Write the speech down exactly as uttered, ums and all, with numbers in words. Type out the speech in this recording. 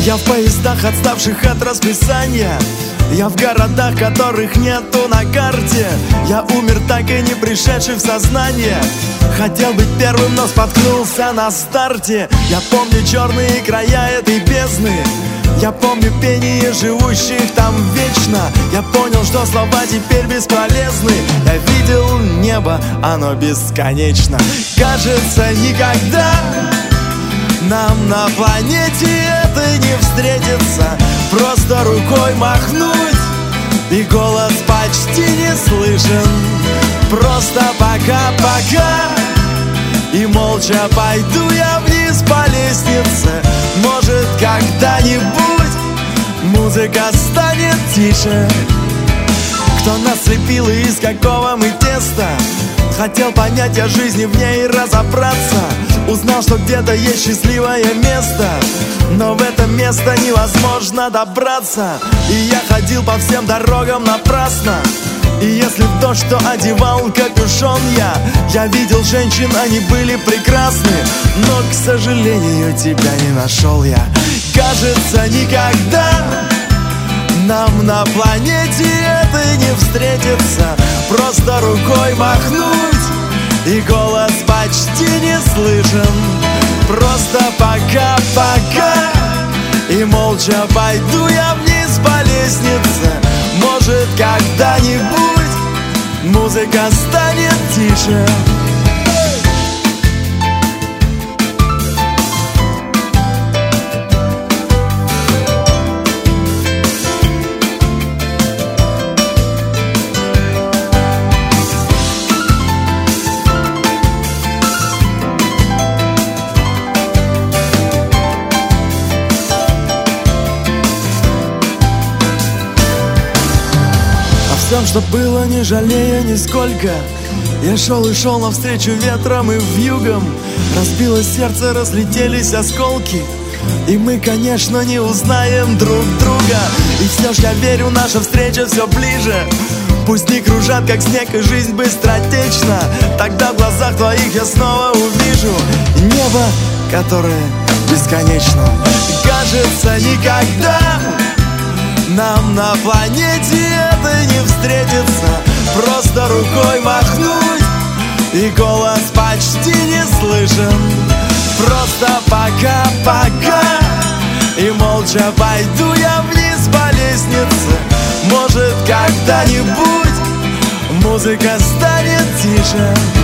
Я в поездах, отставших от расписания. Я в городах, которых нету на карте. Я умер, так и не пришедший в сознание. Хотел быть первым, но споткнулся на старте. Я помню черные края этой бездны. Я помню пение живущих там вечно. Я понял, что слова теперь бесполезны. Я видел небо, оно бесконечно. Кажется, никогда нам на планете это не встретится. Просто рукой махнуть, и голос почти не слышен. Просто пока-пока, и молча пойду я вниз по лестнице. Может, когда-нибудь музыка станет тише. Кто нас слепил и из какого мы теста? Хотел понять о жизни в ней и разобраться. Узнал, что где-то есть счастливое место, но в это место невозможно добраться. И я ходил по всем дорогам напрасно. И если в то, что одевал капюшон я, я видел женщин, они были прекрасны, но, к сожалению, тебя не нашел я. Кажется, никогда нам на планете это не встретится. Просто рукой махнуть, и голос почти не слышен. Просто пока-пока, и молча пойду я вниз по лестнице. Может, когда-нибудь музыка станет тише. Всем, что было, не жалея нисколько. Я шел и шел навстречу ветром и вьюгам. Разбилось сердце, разлетелись осколки, и мы, конечно, не узнаем друг друга. И все ж я верю, наша встреча все ближе. Пусть не кружат, как снег, и жизнь быстротечна. Тогда в глазах твоих я снова увижу небо, которое бесконечно. Кажется, никогда нам на планете это не встретится. Просто рукой махнуть, и голос почти не слышен. Просто пока-пока, и молча пойду я вниз по лестнице. Может, когда-нибудь музыка станет тише.